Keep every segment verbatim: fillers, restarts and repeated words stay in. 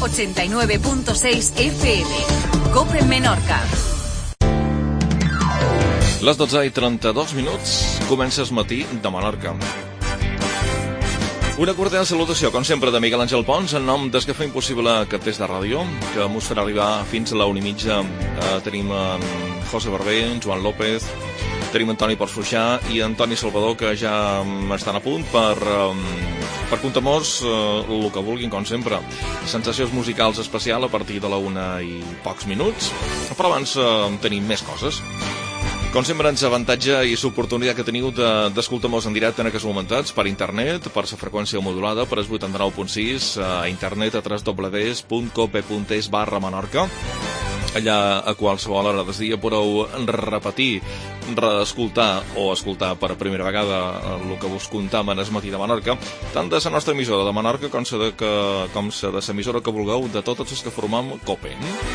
ochenta y nueve punto seis F M. COPE Menorca. Les dotze i trenta-dos minuts, comença el matí de Menorca. Una cordial salutació, com sempre, de Miguel Àngel Pons, en nom des que fa impossible aquest test de ràdio, que mos farà arribar fins a la una i mitja. Eh, tenim en José Barber, en Joan López, tenim Antoni Porçuixà i Antoni Salvador, que ja estan a punt per, per contar-nos eh, el que vulguin, com sempre. Sensacions musicals especial a partir de la una i pocs minuts, però abans eh, tenim més coses. Com sempre, ens avantatge i l'oportunitat que teniu d'escoltar-nos en directe en aquests momentats per internet, per la freqüència modulada, per el vuitanta-nou punt sis, a internet a w w w punt cope punt es barra Menorca. Allà, a qualsevol hora del dia, podeu repetir, reescoltar o escoltar per primera vegada el que vos contem en el matí de Menorca, tant de la nostra emissora de Menorca com la de l'emissora que vulgueu, de totes les que formam COPE.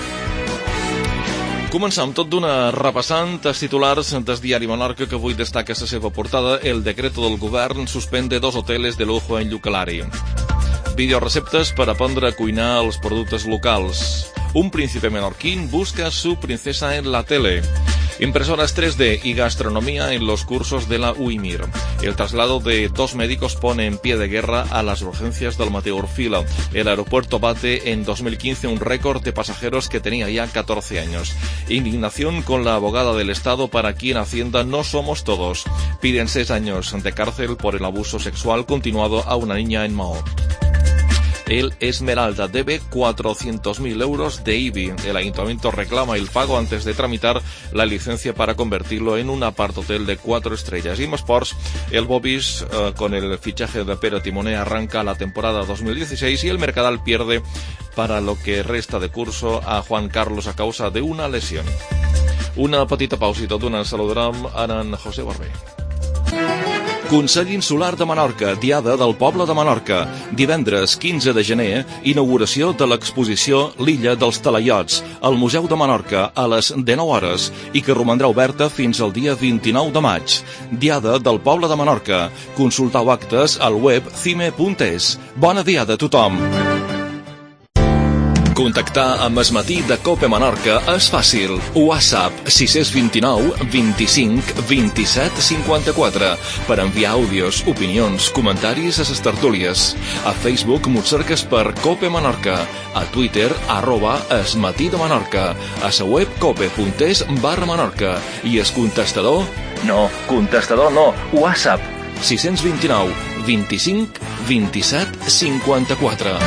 Començam tot d'una repassant els titulars del diari Menorca, que avui destaca la seva portada: el decreto del govern suspende dos hoteles de lujo en Llucalari. Videoreceptes per aprendre a cuinar els productes locals. Un príncipe menorquín busca su princesa en la tele. Impresoras tres D y gastronomía en los cursos de la U I M I R. El traslado de dos médicos pone en pie de guerra a las urgencias del Mateo Orfila. El aeropuerto bate en dos mil quince un récord de pasajeros que tenía ya catorce años. Indignación con la abogada del Estado, para quien Hacienda no somos todos. Piden seis años de cárcel por el abuso sexual continuado a una niña en Mahó. El Esmeralda debe cuatrocientos mil euros de I B I. El ayuntamiento reclama el pago antes de tramitar la licencia para convertirlo en un apart-hotel de cuatro estrellas. Y en Sports, el Bobis, eh, con el fichaje de Pere Timoné, arranca la temporada dos mil dieciséis y el Mercadal pierde para lo que resta de curso a Juan Carlos a causa de una lesión. Una petita pausa i tot d'una saludarem a en José Barber. Consell Insular de Menorca, Diada del Poble de Menorca. Divendres quinze de gener, inauguració de l'exposició L'Illa dels Talaiots, al Museu de Menorca, a les dinou hores, i que romandrà oberta fins al dia vint-i-nou de maig. Diada del Poble de Menorca. Consultau actes al web cime punt es. Bona diada a tothom! Contactar amb el matí de COPE Menorca és fàcil. WhatsApp sis dos nou, vint-i-cinc, vint-i-set, cinquanta-quatre per enviar àudios, opinions, comentaris a les tertúlies. A Facebook mos cerques per COPE Menorca. A Twitter, arroba es matí de Menorca. A la web cope punt es barra Menorca. I el contestador? No, contestador no, WhatsApp. sis dos nou, vint-i-cinc, vint-i-set, cinquanta-quatre.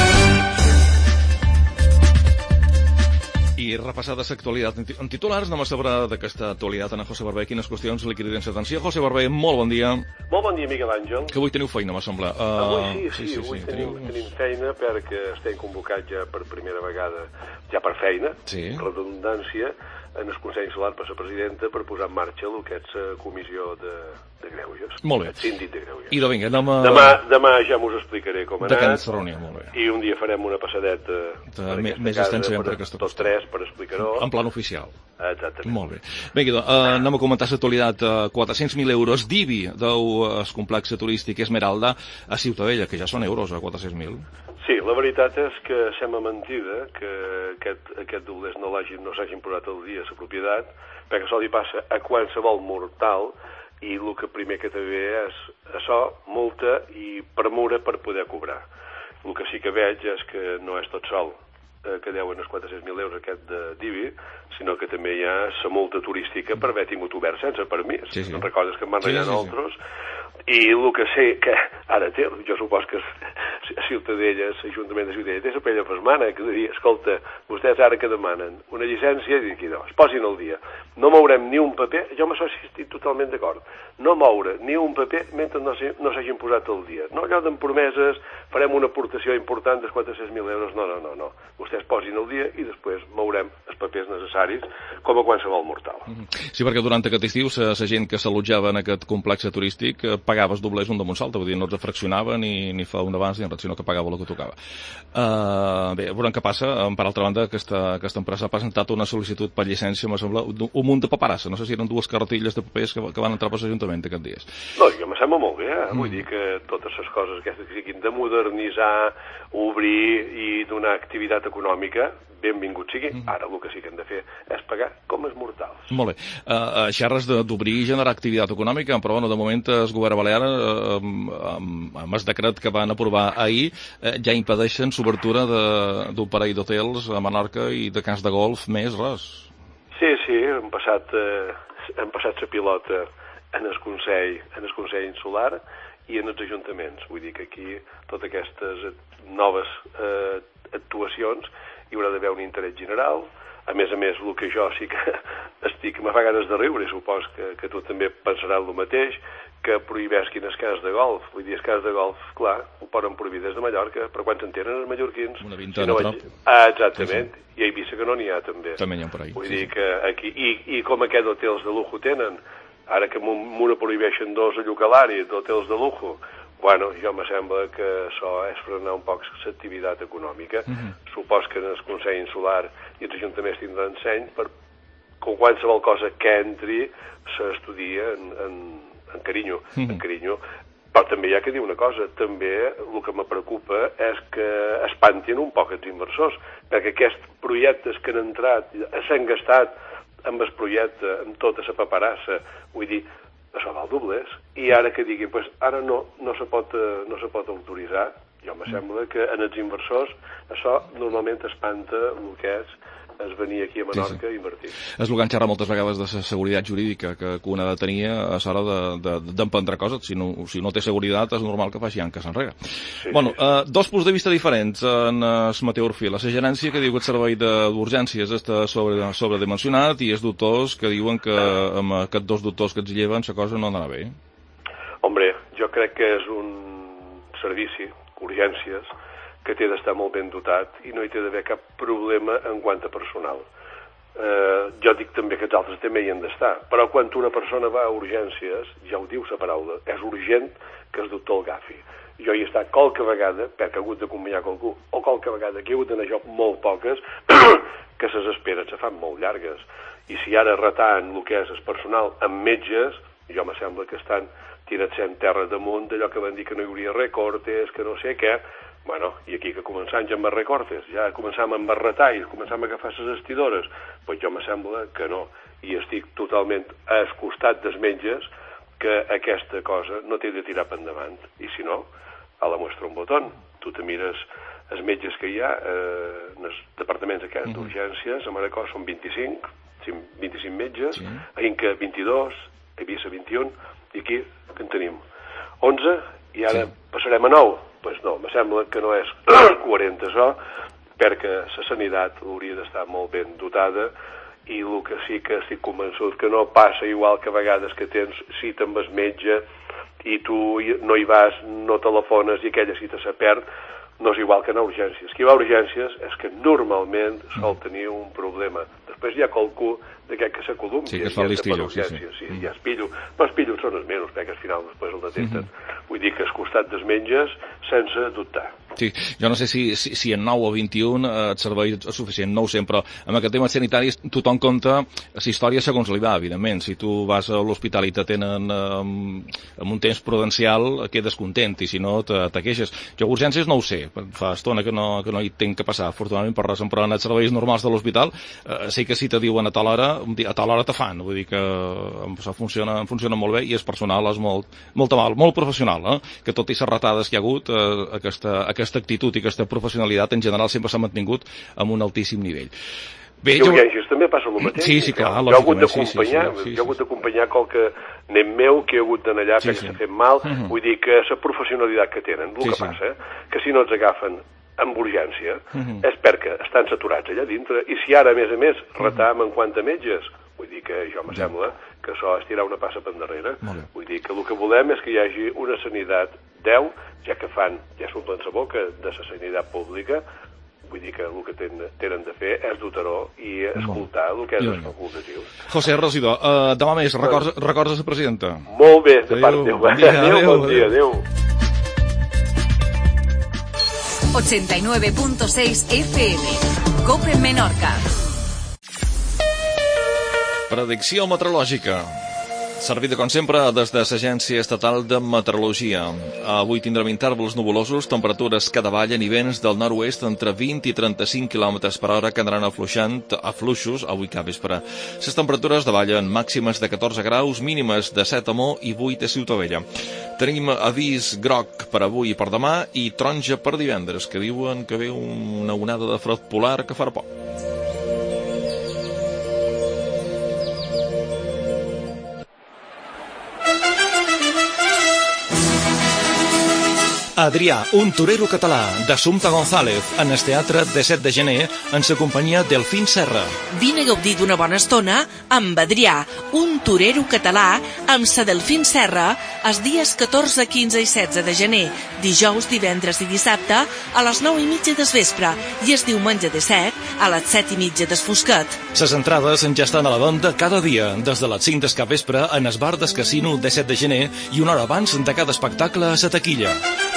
I repassada l'actualitat en titulars, anem a saber d'aquesta actualitat en José Barber quines qüestions li criden l'atenció. José Barber, molt bon dia. Molt bon dia, Miguel Àngel. Que avui teniu feina, m'ha semblat. Uh, avui sí, sí, sí, sí avui sí, tenim, teniu... tenim feina perquè estem convocats ja per primera vegada, ja per feina, sí. Redundància, en el Consell Insular per la presidenta per posar en marxa el que és la comissió de, de greuges. Molt bé. El síndic de greuges. I de vinga, anem a... Demà, demà ja m'us explicaré com ha anat. De aquesta reunió, molt bé. I un dia farem una passadeta de me, més extensa per aquesta tots tres per explicar-ho. En plan oficial. Exactament. Molt bé. Vinga, doncs, uh, anem a comentar l'actualitat. Uh, quatre-cents mil euros d'I B I del uh, complex turístic Esmeralda a Ciutadella, que ja són euros, a quatre-cents mil. Sí, la veritat és que sembla mentida que aquest, aquest doblers no l'hagin, no s'hagin posat al dia a la propietat, perquè això li passa a qualsevol mortal, i el que primer que també és això, multa i premura per poder cobrar. El que sí que veig és que no és tot sol eh, que deuen els quatre-cents mil euros aquest d'I B I, sinó que també hi ha la multa turística per haver tingut obert sense permís. Sí, sí. En recordes que em van rellenar sí, sí, altres? I el que sé que ara té, jo supos que a Ciutadella, l'Ajuntament de Ciutadella, té la pella pesmana, que diria, escolta, vostès ara que demanen una llicència, i dic, no, es posin al dia. No mourem ni un paper, jo amb això estic totalment d'acord, no moure ni un paper mentre no s'hagin posat al dia. No allò d'en promeses, farem una aportació important dels quatre-cents mil euros, no, no, no, no. Vostès posin al dia i després mourem els papers necessaris com a qualsevol mortal. Sí, perquè durant aquest estiu la gent que s'allotjava en aquest complex turístic pagava els doblers un damunt l'altre, vull dir, no els fraccionava ni, ni fa un abans ni en res, sinó que pagava el que tocava. Uh, bé, veurem què passa. Per altra banda, aquesta, aquesta empresa ha presentat una sol·licitud per llicència, me sembla, un munt de paperassa. No sé si eren dues carretilles de papers que, que van entrar per l'Ajuntament aquests dies. No, jo me sembla molt bé, eh? Mm. Vull dir que totes les coses aquestes que siguin de modernitzar, obrir i i donar activitat econòmica, benvingut sigui. Ara el que sí que hem de fer és pagar com els mortals. Molt bé. Uh, uh, xerres d'obrir i generar activitat econòmica, però bueno, de moment el govern balear, uh, amb, amb el decret que van aprovar ahir, uh, ja impedeixen l'obertura d'un parell d'hotels a Menorca i de camps de golf més, res. Sí, sí, hem passat, eh, hem passat la pilota en el Consell, en el Consell Insular i en els ajuntaments. Vull dir que aquí totes aquestes noves eh, actuacions hi haurà d'haver un interès general. A més a més, el que jo sí que estic, me fa ganes de riure, i supos que, que tu també pensaràs el mateix, que prohibeixin els camps de golf. Vull dir, els camps de golf, clar, ho poden prohibir des de Mallorca, però quan s'entenen els mallorquins... Una vintena, si no vaig... Ah, exactament. Sí, sí. I a Eivissa que no n'hi ha, també. També n'hi ha per ahí. Vull sí, dir sí. que aquí... I, i com aquests hotels de lujo tenen, ara que m'una prohibeixen dos a Llucalari d'hotels de lujo, bueno, jo me sembla que això és frenar un poc l'activitat econòmica. Uh -huh. Supos que en el Consell Insular i els ajuntaments tindran seny per com qualsevol cosa que entri s'estudia en, en, en carinyo, uh -huh. en carinyo. Però també hi ha que dir una cosa, també el que me preocupa és que espantin un poc els inversors, perquè aquests projectes que han entrat, s'han gastat amb el projecte, amb tota la paperassa, vull dir, això val doblers, i ara que diguin, pues, ara no, no se pot, no se pot autoritzar, jo me sembla que en els inversors això normalment espanta el que és és venir aquí a Menorca sí, sí. a invertir. És el que han xerrat moltes vegades de la seguretat jurídica que, que una ha de tenir a l'hora d'emprendre de, de, coses. Si no, si no té seguretat és normal que faci any que s'enrega. Sí, bueno, sí. Uh, dos punts de vista diferents en el Mateu Orfila. La gerència que diu que el servei d'urgències està sobre, sobredimensionat i els doctors que diuen que amb aquests dos doctors que ens lleven la cosa no anarà bé. Hombre, jo crec que és un servici, urgències, que té d'estar molt ben dotat i no hi té d'haver cap problema en quant a personal. Eh, jo dic també que els altres també hi han d'estar, però quan una persona va a urgències, ja ho diu la paraula, és urgent que el doctor el agafi. Jo hi he estat qualque vegada, perquè he hagut d'acompanyar qualcú, o qualque vegada que he hagut d'anar jo molt poques, que ses esperes se fan molt llargues. I si ara retant el que és el personal amb metges, jo me sembla que estan tirats en terra damunt d'allò que van dir que no hi hauria recortes, que no sé què. Bueno, i aquí que començam ja amb els recortes, ja començam amb els retalls, començam a agafar les vestidores, doncs jo me sembla que no. I estic totalment al costat dels metges que aquesta cosa no té de tirar per endavant. I si no, a la muestra un botó. Tu te mires els metges que hi ha eh, en els departaments aquests uh -huh. d'urgències, a Manacor són vint-i-cinc, vint-i-cinc metges, sí. A Inca vint-i-dos, a Eivissa vint-i-un, i aquí que en tenim onze, i ara sí. Passarem a nou. Doncs pues no, me sembla que no és coherent això, perquè la sanitat hauria d'estar molt ben dotada i el que sí que estic convençut que no passa igual que a vegades que tens cita amb el metge i tu no hi vas, no telefones i aquella cita se perd, no és igual que anar a urgències. Qui va a urgències és que normalment sol tenir un problema. Després hi ha qualcú d'aquest que s'acolumpia. Sí, que es fa el listillo, sí, sí. Sí, mm. ja es pillo. Però els pillos són els menos, perquè al final després el detecten. Mm-hmm. Vull dir que al costat dels metges, sense dubtar. Sí, jo no sé si, si, si en nou o vint-i-un eh, el servei és suficient, no ho sé, però amb aquest tema sanitari tothom compta la història segons li va, evidentment. Si tu vas a l'hospital i t'atenen eh, amb un temps prudencial, quedes content, i si no, te, te queixes. Jo a urgències no ho sé, fa estona que no, que no hi tinc que passar, afortunadament per res, però en els serveis normals de l'hospital eh, sí que si te diuen a tal hora, a tal hora te fan, vull dir que això funciona, funciona molt bé i el personal és molt, molt amal, molt professional, eh? Que tot i les retades que hi ha hagut, eh, aquesta, aquesta actitud i aquesta professionalitat en general sempre s'ha mantingut amb un altíssim nivell. Bé, I urgències jo... també passa el mateix. Sí, sí, clar, jo, jo he hagut d'acompanyar, sí, sí, sí, jo he hagut d'acompanyar qualque nen meu que he hagut d'anar allà sí, perquè sí. S'ha fet mal, uh-huh. Vull dir que la professionalitat que tenen, el sí, que sí. Passa, que si no els agafen amb urgència, uh-huh. És perquè estan saturats allà dintre, i si ara, a més a més, retam en quant a metges, vull dir que jo me sí. Sembla que això és tirar una passa per endarrere. Vull dir que el que volem és que hi hagi una sanitat deu, ja que fan, ja s'omplen la boca de la sanitat pública, vull dir que el que tenen, tenen de fer és dotar-ho i escoltar el que és els facultatius. José regidor, uh, demà més, records, records a la presidenta. Molt bé, de part teu. Bon dia, adéu, bon dia, adéu. ochenta y nueve punto seis F M, COPE Menorca. Predicció meteorològica. Servida, com sempre, des de l'Agència Estatal de Meteorologia. Avui tindrem intervals nuvolosos, temperatures que davallen i vents del nord-oest entre vint i trenta-cinc quilòmetres per hora que anaran afluixant a fluixos avui cap vespre. Les temperatures davallen màximes de catorze graus, mínimes de set a Mo i vuit a Ciutadella. Tenim avís groc per avui i per demà i taronja per divendres, que diuen que ve una onada de fred polar que farà por. Adrià, un torero català, d'Assumpta González, en el teatre de set de gener, en la companyia Delfín Serra. Vine a gaudir d'una bona estona amb Adrià, un torero català, amb sa Delfín Serra, els dies catorze, quinze i setze de gener, dijous, divendres i dissabte, a les nou i mitja des vespre, i el diumenge de set, a les set i mitja des fosquet. Les entrades ja estan a la venda cada dia, des de les cinc del capvespre, en el bar del casino de set de gener i una hora abans de cada espectacle a la taquilla.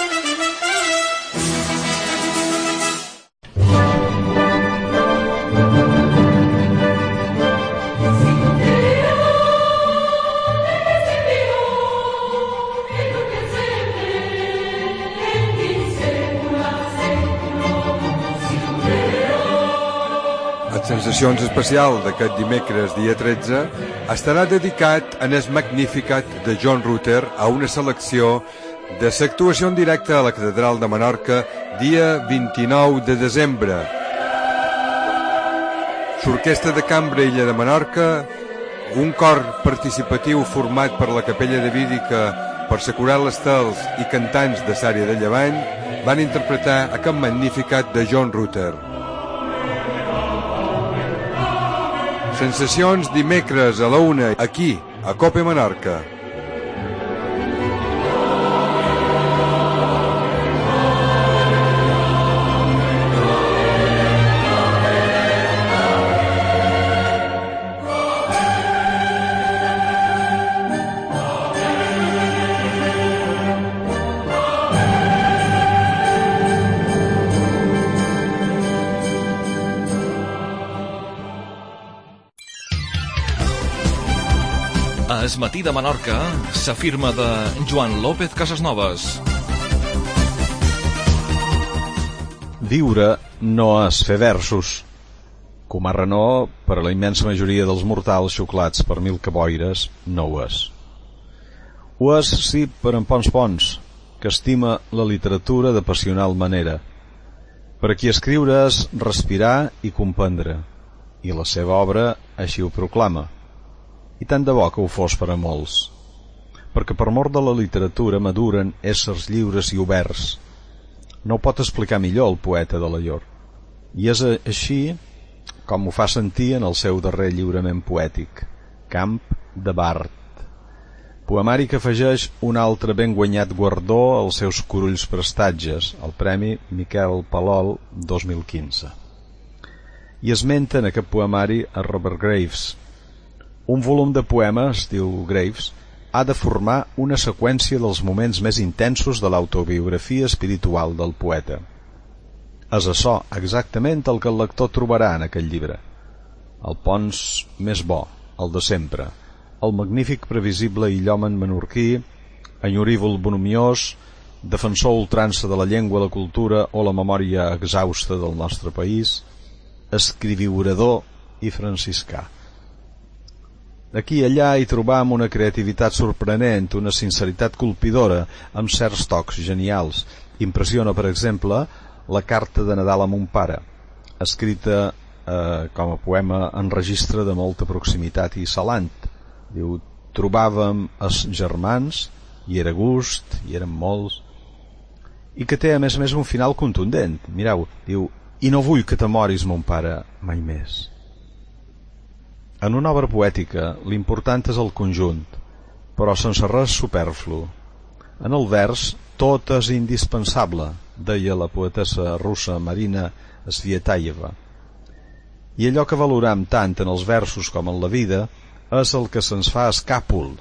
Sensacions especial d'aquest dimecres, dia tretze, estarà dedicat en el Magnificat de John Rutter a una selecció de l'actuació en directe a la Catedral de Menorca dia vint-i-nou de desembre. L'Orquestra de Cambra Illa de Menorca, un cor participatiu format per la Capella de Vídica, per la Coral Estels i cantants de l'àrea de Llevant, van interpretar aquest Magnificat de John Rutter. Sensacions dimecres a la una, aquí, a Cope Menorca. Es matí de Menorca, la firma de Joan López Casasnovas. Viure no és fer versos. Comarra no, per a la immensa majoria dels mortals xuclats per mil caboires, no ho és. Ho és, sí, per en Pons Pons, que estima la literatura de passional manera. Per a qui escriure és respirar i comprendre, i la seva obra així ho proclama. I tant de bo que ho fos per a molts, perquè per mort de la literatura maduren éssers lliures i oberts. No ho pot explicar millor el poeta de Alaior, i és així com ho fa sentir en el seu darrer lliurament poètic, Camp de Bart, poemari que afegeix un altre ben guanyat guardó als seus curulls prestatges, el Premi Miquel Palol dos mil quinze. I esmenta en aquest poemari a Robert Graves. Un volum de poemes, diu Graves, ha de formar una seqüència dels moments més intensos de l'autobiografia espiritual del poeta. És açò exactament el que el lector trobarà en aquest llibre. El Pons més bo, el de sempre, el magnífic previsible illòmen menorquí, enyorívol bonhomiós, defensor ultrança de la llengua, la cultura o la memòria exhausta del nostre país, escriviurador i franciscà. Aquí i allà hi trobam una creativitat sorprenent, una sinceritat colpidora, amb certs tocs genials. Impressiona, per exemple, la carta de Nadal a mon pare, escrita eh, com a poema en registre de molta proximitat i salant. Diu, trobàvem els germans, i era gust, i eren molts, i que té, a més a més, un final contundent. Mireu, diu, i no vull que te moris, mon pare, mai més. En una obra poètica, l'important és el conjunt, però sense res superflu. En el vers, tot és indispensable, deia la poetessa russa Marina Svietaeva. I allò que valorem tant en els versos com en la vida és el que se'ns fa escàpol.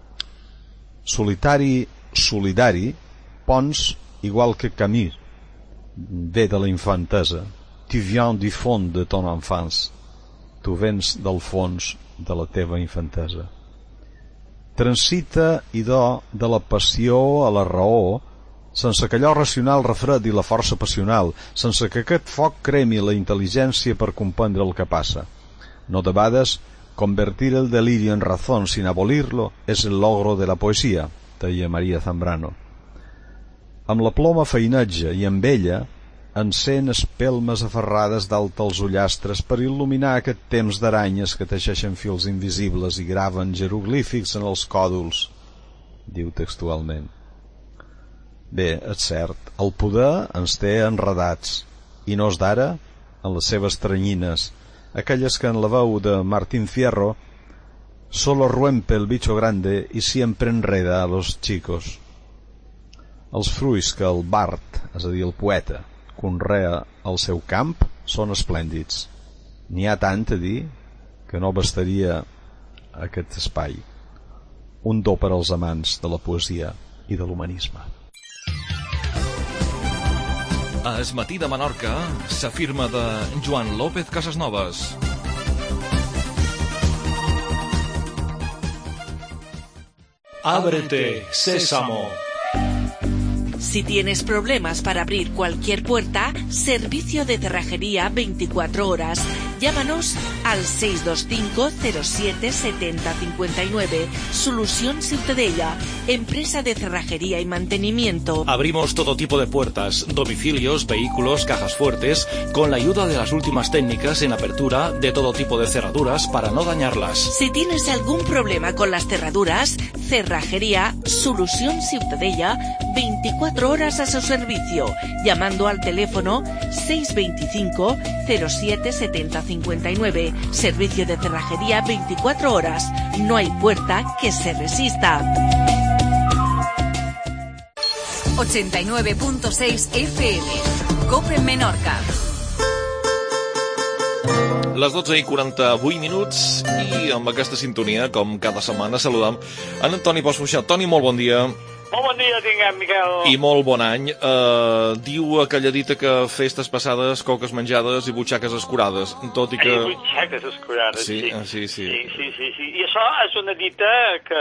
Solitari, solidari, Pons, igual que Camus, ve de la infantesa. Tu viens du fond de ton enfance. Tu vens del fons de la teva infantesa. transita, idò, de la passió a la raó, sense que allò racional refredi la força passional, sense que aquest foc cremi la intel·ligència per comprendre el que passa. No debades, convertir el delirio en razón sin abolirlo es el logro de la poesía, deia Maria Zambrano. Amb la ploma feinatge i amb ella encén espelmes aferrades dalt als ullastres per il·luminar aquest temps d'aranyes que teixeixen fils invisibles i graven jeroglífics en els còdols, diu textualment. Bé, és cert, el poder ens té enredats, i no és d'ara, en les seves tranyines, aquelles que en la veu de Martín Fierro solo ruempe el bicho grande y siempre enreda a los chicos. Els fruits que el bard, és a dir, el poeta, conrea al seu camp són esplèndids. N'hi ha tant a dir que no bastaria aquest espai. Un do per als amants de la poesia i de l'humanisme. A Es matí de Menorca s'afirma de Joan López Casasnovas. Ábrete, sésamo. Si tienes problemas para abrir cualquier puerta, servicio de cerrajería veinticuatro horas. Llámanos al seis dos cinco cero siete siete cero cinco nueve. Solución Ciutadella, empresa de cerrajería y mantenimiento. Abrimos todo tipo de puertas, domicilios, vehículos, cajas fuertes, con la ayuda de las últimas técnicas en apertura de todo tipo de cerraduras para no dañarlas. Si tienes algún problema con las cerraduras, cerrajería Solución Ciutadella, veinticuatro horas a su servicio, llamando al teléfono seis dos cinco cero siete siete cero cinco nueve. Servicio de cerrajería veinticuatro horas. No hay puerta que se resista. ochenta y nueve punto seis F M. COPE Menorca. Les dotze i quaranta-vuit minuts i amb aquesta sintonia, com cada setmana, saludam en Antoni Bosch-Buixat. Toni, molt bon dia. Molt bon dia tinguem, Miquel. I molt bon any. Uh, diu aquella dita que festes passades, coques menjades i butxaques escurades, tot i que... I butxaques escurades, sí. Sí. Sí, sí, sí, sí, sí, sí. I això és una dita que...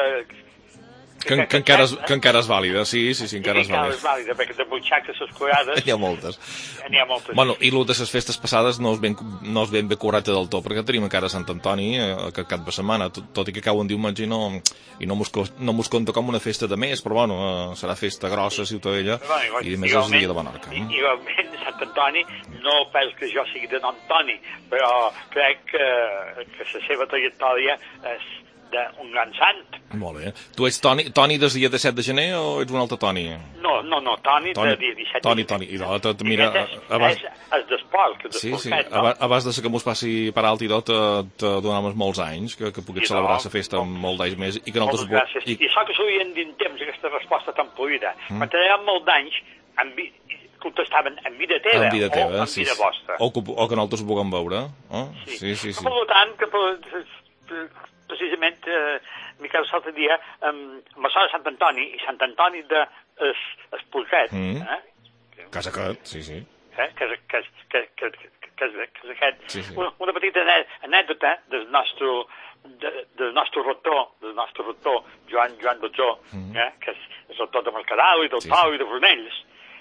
Que, que, que, encara és, que encara és vàlida, sí, sí, sí, encara és vàlida. Encara és vàlida, perquè de butxaques escurades... N'hi ha moltes. N'hi ha moltes. Bueno, i el de les festes passades no és ben, no és ben bé correcte del tot, perquè tenim encara Sant Antoni, eh, aquest cap de setmana, tot, tot i que cau en diumenge i no, i no mos, no mos compta com una festa de més, però bueno, eh, serà festa grossa, Ciutadella, bueno, i més és el dia de Menorca. I, igualment, Sant Antoni, no penso que jo sigui de nom Toni, però crec que, que la seva trajectòria és d'un gran sant. Molt bé. Tu ets Toni, Toni des dia disset de gener o ets un altre Toni? No, no, no, Toni, Toni de dia disset Toni, de gener. Toni, i de tot, mira... És, abans... és, és d'esport, sí, sí, no? abans de que mos passi per alt i tot, te donem molts anys, que, que puguis celebrar la festa amb molt d'anys més, i que nosaltres... Moltes gràcies. I, I això que s'ho havien dit temps, aquesta resposta tan polida. Mm. Quan tenen molt d'anys, en vi... contestaven en vida teva, en vida teva o en sí, vida vostra. O que, o que nosaltres ho puguem veure. Oh? Sí. Sí, sí, sí. Per tant, que precisament... Eh, Miquel, l'altre dia, amb la sort de Sant Antoni, i Sant Antoni de es, es Porquet, mm. eh? Casa aquest, sí, sí. Eh? Que, que, que, que, que, que, que és aquest. Sí, sí. Una, una petita anècdota del nostre, de, del nostre rector, del nostre rector, Joan, Joan Dotzó, mm. eh? Que és, és rector de Mercadal i del sí, Pau sí. i de Fornells,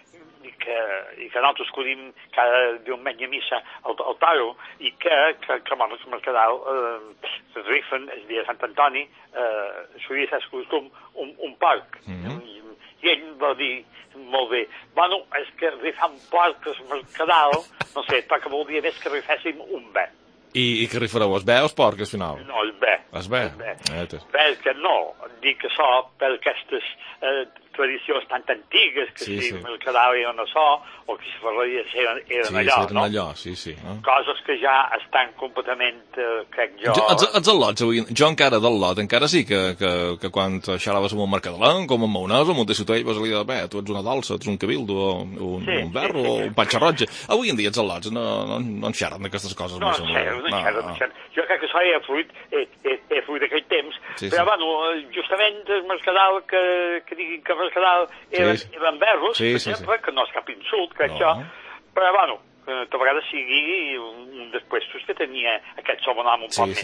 i que, i que nosaltres acudim cada diumenge a missa al, al Taro, i que, que, que a Mercadal eh, es rifen el dia de Sant Antoni, eh, solia ser costum un, un porc. Mm -hmm. I, I ell va dir molt bé, bueno, és que rifar un porc al Mercadal, no sé, perquè voldria més que riféssim un bé. I, i què rifareu, es bé o es porc, al final? No, el bé. Es bé? El bé. Eh, perquè no, dic això per aquestes eh, tradicions tan antigues que sí, si sí. Mercadal eren això, o que si ferreries eren, eren sí, allò, sí, no? allò, sí, sí. Eh? Coses que ja estan completament, eh, crec jo... jo ets, ets al lot, avui. Jo encara del lot, encara sí que, que, que quan xalaves amb un mercadelà, com amb maonès, amb un de ciutadell, vas a dir, bé, tu ets una dolça, ets un cabildo, o un, sí, un berro, sí, sí. o un patxa roja. Avui en dia ets al lot, no, no, no en xerren d'aquestes coses. No, no, no, no, no, no. Jo crec que això he fruit, he, he, he fruit d'aquell temps, sí, però, sí. bueno, justament el Mercadal, que, que diguin que el Mercadal eren, sí, sí. eren berros, sí, per sí, exemple, sí. que no és cap insult, crec no. jo, però, bueno, que a vegades sigui un, un dels puestos que tenia aquest sobrenom un, sí, poc, sí. més, un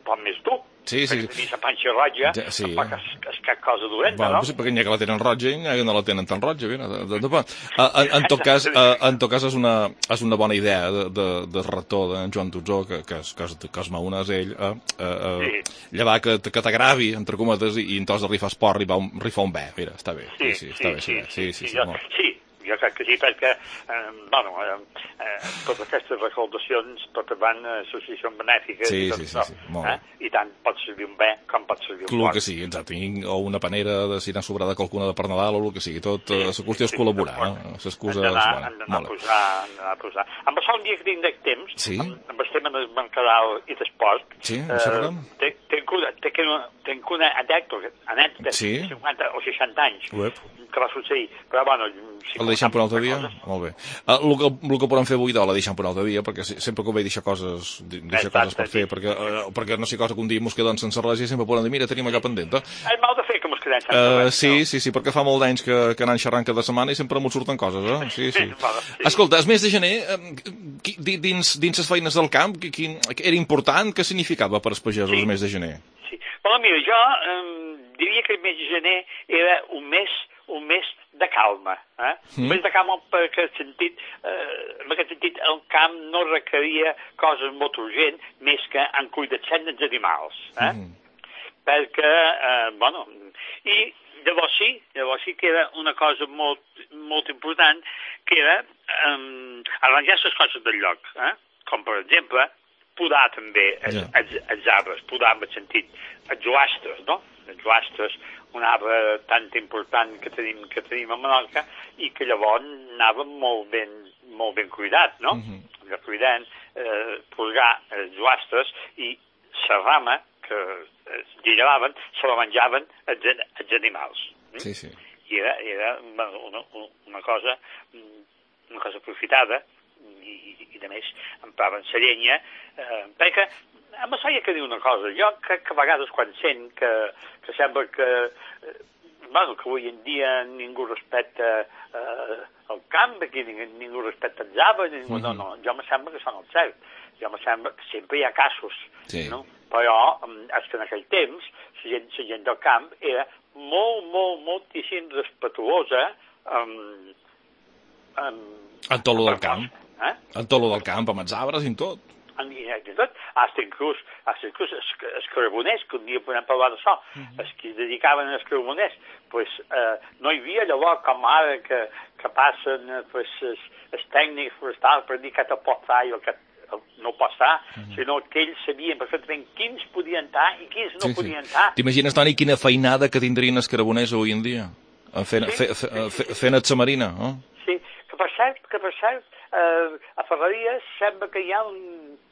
un poc més dur. Sí, sí. Perquè tenir la panxa roja, ja, sí. tampoc és, és cap cosa dolenta, bueno, no? Sí, perquè n'hi ha que la tenen roja i n'hi ha que no la tenen tan roja. Mira, de, de, de, de. En, en, tot cas, en tot cas és una, és una bona idea de, de, de rector d'en Joan Tutzó, que, que, és, que, és, que es m'unes ell, a, a, a sí. llevar que, que t'agravi, entre cometes, i, i en tos de rifar esport, rifar un, rifar un bé. Mira, està bé. Sí, sí, sí, està sí, bé, sí, sí, sí, sí, sí, jo, sí, jo crec que sí, perquè, eh, bueno, eh, eh, totes aquestes recaudacions totes van a associacions benèfiques sí, i tot sí, sí, això, sí, molt eh? I tant pot servir un bé com pot servir un Clar bon. que sí, exacte, o una panera de si n'ha sobrada qualcuna de per Nadal o el que sigui, tot, sí, la qüestió és sí, col·laborar, no? L'excusa és bona. Han d'anar a posar, han d'anar a posar. Amb això un dia que tinc temps, sí? amb, amb el tema del Mercadal i d'esport, sí, eh, tenc una, tenc una anècdota, anècdota sí? de cinquanta o seixanta anys, Uep. que va succeir, però bueno... Si el deixem per un altre dia? Cosa. Molt bé. Uh, el, que, el que podem fer avui de la deixem per un altre dia, perquè sempre que ho veig deixar coses, deixar coses per fer, perquè, uh, perquè no sé cosa que un dia mos queden sense res i sempre podem dir, mira, tenim allò pendent. Eh? És mal de fer que mos quedem sense uh, res. Sí, no? sí, sí, perquè fa molt d'anys que, que anem xerrant cada setmana i sempre mos surten coses, eh? Sí, sí. sí. Escolta, el mes de gener, dins, dins les feines del camp, quin, era important? Què significava per als pagesos sí. el mes de gener? Sí. Bueno, mira, jo eh, diria que el mes de gener era un mes un mes de calma, eh? Mm. Un mes de calma per aquest sentit, eh, en aquest sentit el camp no requeria coses molt urgents més que en cuidació dels animals, eh? Mm. Perquè, eh, bueno, i llavors sí, llavors sí que era una cosa molt, molt important, que era eh, arranjar les coses del lloc, eh? Com per exemple, podar també els, yeah. els, els arbres, podar en el sentit, els joastres, no? Els joastres, un arbre tan important que tenim, que tenim a Menorca i que llavors anava molt ben, molt ben cuidat, no? Mm-hmm. Que cuidant, eh, purgar els joastres i la rama que es llevaven, se la menjaven els, els animals. Mm? Sí, sí. I era, era una, una cosa una cosa aprofitada i, i, i a més empraven la llenya, eh, perquè a això hi ha que dir una cosa. Jo crec que a vegades quan sent que, que sembla que, eh, bueno, que avui en dia ningú respecta eh, el camp, que ningú, ningú respecta els arbres, ningú, mm-hmm. no, no, jo me sembla que això no és cert. Jo me sembla que sempre hi ha casos, sí. no? Però és que en aquell temps la gent, la gent del camp era molt, molt, moltíssim respetuosa amb... amb en tot lo del camp. Eh? En tot lo del camp, amb els arbres i tot. I de tot, hasta inclús, hasta inclús els, els carboners, que un dia podem parlar d'això, mm-hmm. els que es dedicaven als carboners, pues, eh, no hi havia llavors com ara que, que passen pues, els, els tècnics forestals per dir que te pot estar i el que no pot estar, mm-hmm. sinó que ells sabien perfectament quins podien estar i quins no sí, podien estar. Sí. T'imagines, Toni, quina feinada que tindrien els carboners avui en dia? Fent, sí, fe, fe, sí, fe, sí, fent sí. marina, no? Sí, que per cert, que per cert, eh, a Ferreries sembla que hi ha un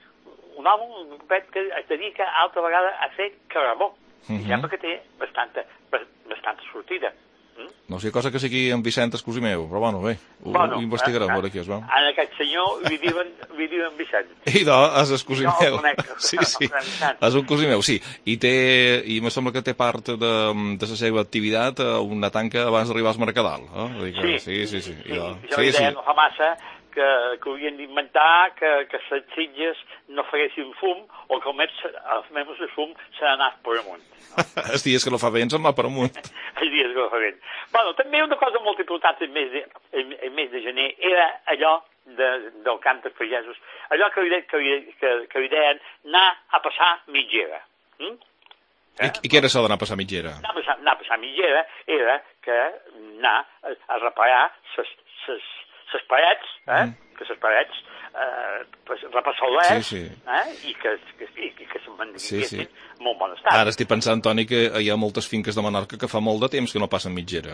un home, un pet que es dedica altra vegada a fer caramó. Mm-hmm. I sembla que té bastanta, bastanta sortida. Mm? No sé, cosa que sigui en Vicent és cosí meu, però bueno, bé, ho, bueno, ho investigarem, a, a veure qui es veu. En aquest senyor li diuen, li diuen Vicent. I no, és el cosí no, meu. Conec, sí, sí, és un cosí meu, sí. I té, i me sembla que té part de, de la seva activitat una tanca abans d'arribar al Mercadal. Eh? Que, sí, sí, sí. sí, sí. Jo sí, sí. no fa massa que, que haurien d'inventar que, que les sitges no faguessin fum o que almenys els membres de fum se n'anàs per amunt. No? Els dies que no fa vent se'n va per amunt. Els dies que no fa vent. Bueno, també una cosa molt important el mes de, el, el mes de gener era allò de, del camp dels pagesos, allò que li, que, que, que li deien anar a passar mitgera. Mm? Eh? I, I què era això d'anar a passar mitgera? Anar a passar, anar a passar mitgera era que anar a, a reparar ses, ses, ses parets, eh? Mm. que les parets eh, pues, repassar-les sí, sí. eh? i que, que, i, que se'n mantinguessin sí, sí. molt bon estat. Ara estic pensant, Toni, que hi ha moltes finques de Menorca que fa molt de temps que no passen mitgera.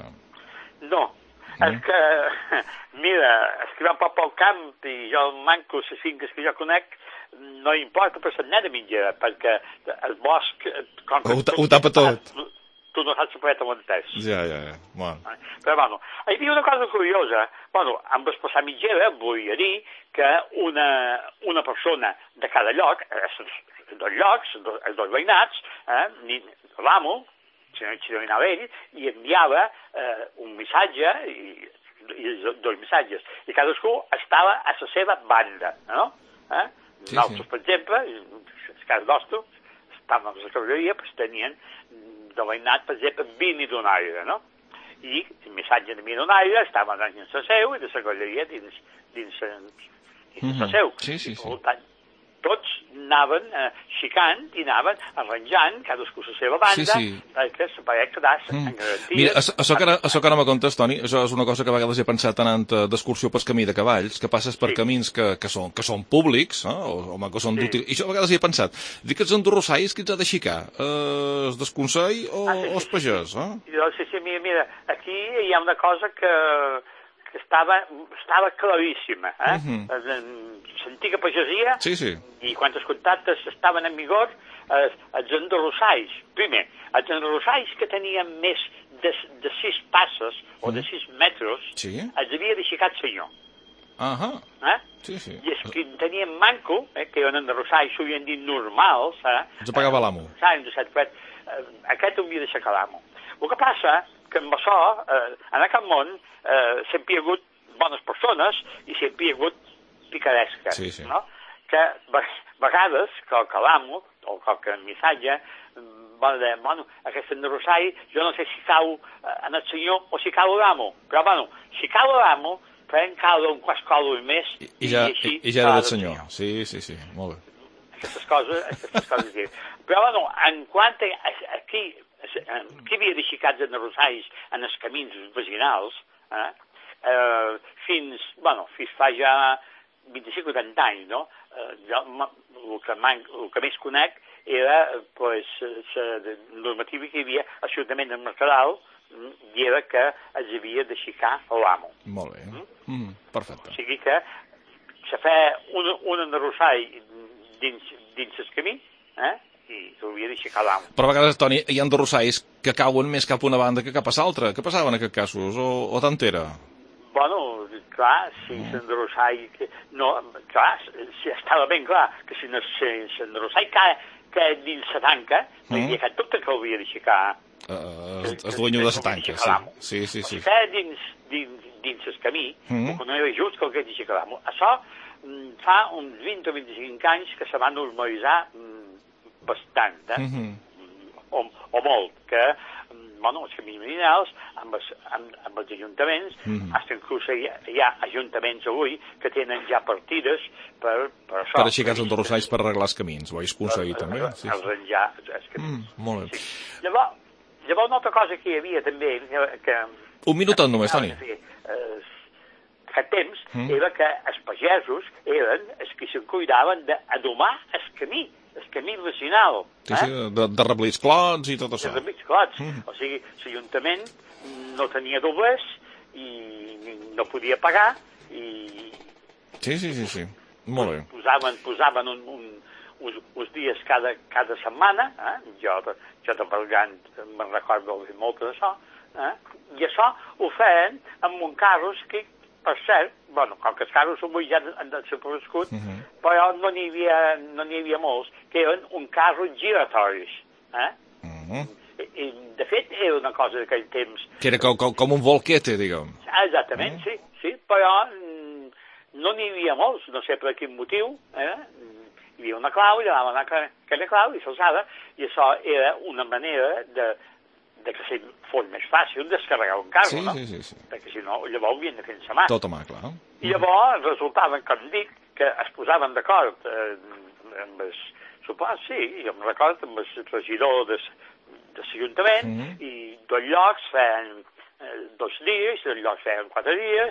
No, mm. és que, mira, és que van pel camp i jo manco les finques que jo conec, no importa per ser net de mitgera, perquè el bosc... Com ho, ho tapa tot. Tu no saps la pareta on estàs. Ja, ja, ja. Bueno. Però, bueno, hi havia una cosa curiosa. Bueno, amb el passar mitgera volia dir que una, una persona de cada lloc, els dos llocs, els dos veïnats, eh, l'amo, si no hi anava ell, i enviava eh, un missatge, i, i dos missatges, i cadascú estava a la seva banda, no? Eh? Sí, Nosaltres, sí. per exemple, el cas nostre, estaven a la cavalleria, pues tenien de veïnat, per exemple, vint i donaire, no? I el missatge de mi donaire estava dins la seu i de la cavalleria dins, dins, dins la seu. Sí, sí, sí. Per tant, tots anaven eh, xicant i anaven arranjant cadascú la seva banda, sí, sí. perquè se podia quedar mm. en garantia. Mira, això que ara, això que ara me contes, Toni, això és una cosa que a vegades he pensat anant d'excursió pel camí de cavalls, que passes per sí. camins que, que, són, que són públics, eh? o, o que són sí. d'util... I això a vegades he pensat, dic que els endorrossaires qui els ha de xicar? Eh, els desconsell o, ah, sí, o els pagès? Eh? Sí, sí, mira, mira, aquí hi ha una cosa que... que estava, estava claríssima. Eh? Uh-huh. L'antiga pagesia, sí, sí. i quan els contactes estaven en vigor, eh, els enderrossalls. Primer, els enderrossalls que tenien més de, de sis passes o de sis metres, sí. els havia deixicat senyor. Uh-huh. Eh? Sí, sí. I els que tenien manco, eh, que eren enderrossalls, s'ho havien dit normals, eh? Els pagava l'amo. Eh, aquest ho havia deixat l'amo. El que passa que amb això, eh, en aquest món, eh, sempre hi ha hagut bones persones i sempre hi ha hagut picaresca, sí, sí. no? Que a vegades, que el l'amo, o que el missatge, va dir, bueno, aquest enderrossall, jo no sé si cau en el senyor o si cau l'amo, però, bueno, si cau l'amo, farem caure un quascolo més i, i, ja, i, així, i ja era del senyor. senyor. Sí, sí, sí, molt bé. Aquestes coses, aquestes coses, sí. Però, bueno, en quant a, aquí, qui havia deixicats en arrossalls en els camins vaginals, eh? Eh, fins, bueno, fins fa ja vint-i-cinc o trenta anys, no? Eh, jo, el, que man, el que més conec era, pues, la normativa que hi havia a l'Ajuntament de Mercadal, i era que els havia d'aixecar l'amo. Molt bé. Mm? Mm, perfecte. O sigui que se feia un, un enderrossall dins, dins el camí, eh? i s'hauria d'aixecar l'amo. Però a vegades, Toni, hi ha endorrossalls que cauen més cap a una banda que cap a l'altra. Què passava en aquests casos? O, o tant era? Bueno, clar, si mm. s'endorrossall... No, clar, si estava ben clar que si s'endorrossall cae, cae dins la tanca, mm. no hi havia tot que l'hauria d'aixecar. Uh, el dueño de la tanca, sí. Sí, sí, sí. Si feia dins, dins, dins el camí, mm. que no era just que el hagués d'aixecar l'amo. Això fa uns vint o vint-i-cinc anys que se va normalitzar bastant, eh? Mm-hmm. o, o molt, que bueno, els camins medicinals, amb els, amb, amb els ajuntaments, mm-hmm. fins inclús hi ha, hi ha ajuntaments avui que tenen ja partides per, per això. Per aixecar els endorrossalls per arreglar els camins, ho he aconseguit també? Sí, arranjar els camins. Mm, molt bé. Sí. Llavors, llavors, una altra cosa que hi havia també, que... Un minutet només, Toni. Sí, eh, aquest temps, mm. era que els pagesos eren els que se'n cuidaven d'adomar el camí, el camí vecinal. Sí, eh? sí, de, de reblits clots i tot això. De reblits clots. Mm. O sigui, l'Ajuntament no tenia doblers i no podia pagar i... Sí, sí, sí, sí. Molt bé. Posaven, posaven un, un, uns, uns dies cada, cada setmana, eh? jo, jo de Belgant me'n recordo molt d'això, eh? I això ho feien amb un carros que, per cert, bueno, com que els carros avui ja han desaparegut, uh -huh. però no n'hi havia, no n'hi havia molts, que eren un carro giratoris, eh? Uh -huh. I, I, de fet, era una cosa d'aquell temps... Que era com, com, com un volquete, diguem. Exactament, uh -huh. sí, sí, però mm, no n'hi havia molts, no sé per quin motiu, eh? Hi havia una clau, i llamaven aquella clau i s'alçava, i això era una manera de... de que fos més fàcil descarregar un carro, sí, no? Sí, sí, sí. Perquè si no, llavors ho havien de fer en sa mà. Tot a mà, clar. I llavors resultava, com dic, que es posaven d'acord eh, amb el suport, sí, jo em record amb el regidor de, de l'Ajuntament, mm -hmm. i dos llocs feien eh, dos dies, dos llocs feien quatre dies,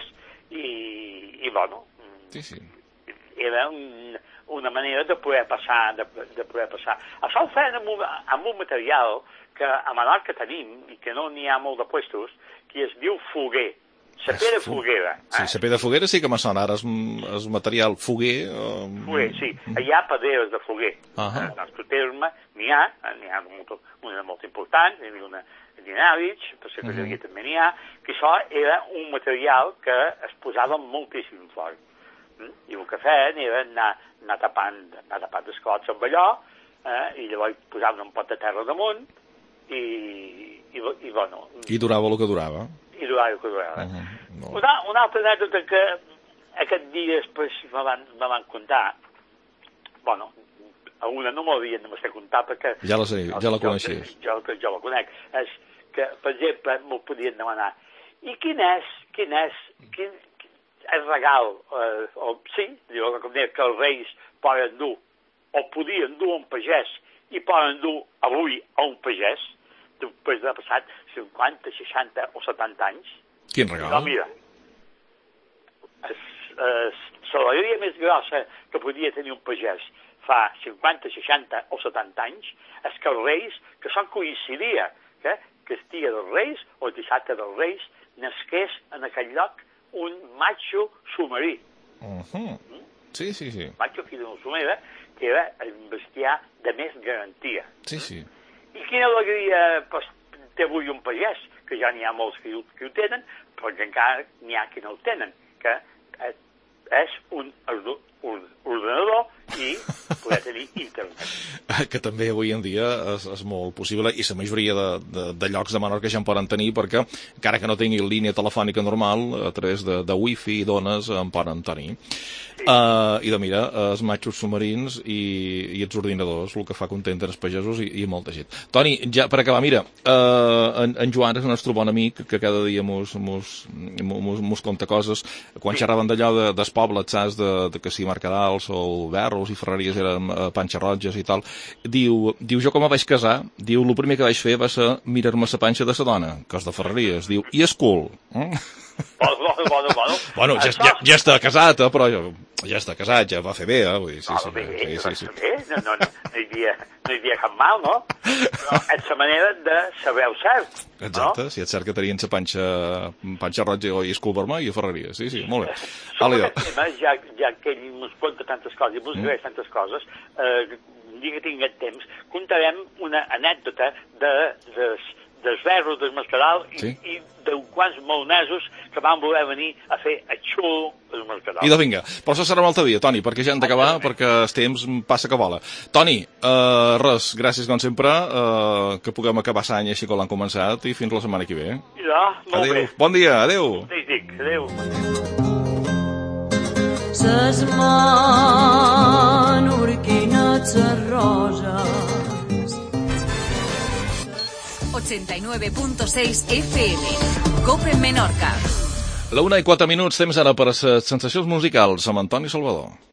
i, i bueno, sí, sí. era un, una manera de poder passar, de, de poder passar. Això ho feien amb un, amb un material que a Menorca tenim, i que no n'hi ha molt de puestos, que es diu foguer. La pedra foguera. Eh? Sí, la pedra foguera sí que me sona. Ara és, és material foguer. Um... Foguer, sí. Hi ha pedres de foguer. Uh -huh. En el nostre terme n'hi ha, n'hi ha molt, una molt important, n'hi ha una de Dinàvits, per la categoria uh -huh. també n'hi ha, que això era un material que es posava moltíssim fort. Mm? I el que feien era anar, anar tapant, anar tapant els clots amb allò, eh? I llavors posaven un pot de terra damunt, I, i, i bueno... I durava el que durava. I durava el que durava. Uh -huh. una, una altra anècdota que aquest dia després me van, me van contar, bueno, a una no m'ho havien de m'estar comptar perquè... Ja la, sé, ja la coneixies. Jo, jo, jo la conec. És que, per exemple, m'ho podien demanar. I quin és, quin és, quin, el regal, eh, o, sí, diu, com deia, que els reis poden dur, o podien dur un pagès, i poden dur avui a un pagès, després d'haver passat cinquanta, seixanta o setanta anys. Quin regal? No, mira, es, es, l'alegria més grossa que podia tenir un pagès fa cinquanta, seixanta o setanta anys és que els reis, que són coincidia, que, que el dia dels reis o el dissabte dels reis nasqués en aquell lloc un matxo submarí. Uh-huh. Mm? Sí, sí, sí. Matxo fill d'un submarí, que era el bestiar de més garantia. Sí, sí. I quina alegria pues, té avui un pagès, que ja n'hi ha molts que ho, que ho tenen, però que encara n'hi ha que no el tenen, que eh, és un ordenador i poder tenir internet. Que també avui en dia és, és molt possible, i la majoria de, de, de llocs de Menorca ja en poden tenir, perquè encara que no tingui línia telefònica normal, a través de, de wifi i dones en poden tenir. Sí. Uh, I de mira, els matxos submarins i, i els ordinadors, el que fa content els pagesos i, i molta gent. Toni, ja per acabar, mira, uh, en, en Joan és el nostre bon amic, que cada dia mos, mos, mos, mos conta coses. Quan sí. xerraven d'allò de, dels pobles, saps, de, de que si Mercadals o Berros i Ferreries eren uh, panxa roges i tal, diu, diu, jo com me vaig casar, diu, el primer que vaig fer va ser mirar-me la panxa de sa dona, que és de Ferreries, diu, i és cul. Mm? Bueno, bueno, bueno, bueno. Bueno, ja, ja, ja està casat, eh, però ja, ja està casat, ja va fer bé, eh? Vull dir, sí, no, sí, bé, sí, sí, sí. Bé, no, no, no, no, hi havia, no hi havia cap mal, no? Però és la manera de saber-ho cert, exacte, no? sí, és cert que tenien la panxa, panxa roja i escul vermell i a Ferreria, sí, sí, molt bé. Sobre aquest tema, ja, ja que ell ens conta tantes coses i ens mm. tantes coses, eh, ni que tinguem temps, contarem una anècdota de, de, dels verros del Mascaral i, sí? i de quants malnesos que van voler venir a fer el xulo del Mascaral. I de vinga, però això serà un altre dia, Toni, perquè ja hem d'acabar, perquè el temps passa que vola. Toni, uh, res, gràcies com sempre, uh, que puguem acabar l'any així com l'han començat i fins la setmana que ve. Ja, molt adeu. bé. Bon dia, adeu. Sí, dic, adeu. Ses menorquines, ses roses. ochenta y nueve punto seis F M. Cope Menorca. La una i quatre minuts, temps ara per a les sensacions musicals amb Antoni Salvador.